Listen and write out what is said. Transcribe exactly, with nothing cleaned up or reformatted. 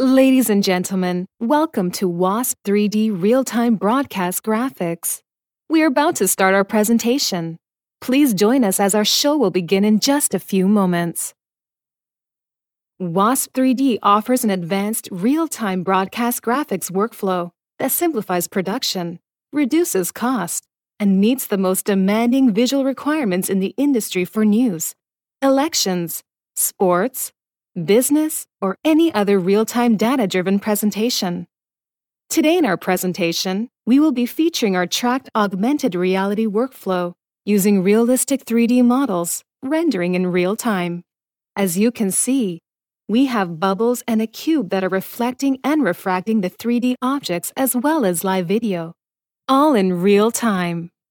Ladies and gentlemen, welcome to WASP three D Real-Time Broadcast Graphics. We are about to start our presentation. Please join us as our show will begin in just a few moments. WASP three D offers an advanced real-time broadcast graphics workflow that simplifies production, reduces cost, and meets the most demanding visual requirements in the industry for news, elections, sports, business, or any other real-time data-driven presentation. Today in our presentation, we will be featuring our tracked augmented reality workflow using realistic three D models, rendering in real time. As you can see, we have bubbles and a cube that are reflecting and refracting the three D objects as well as live video, all in real time.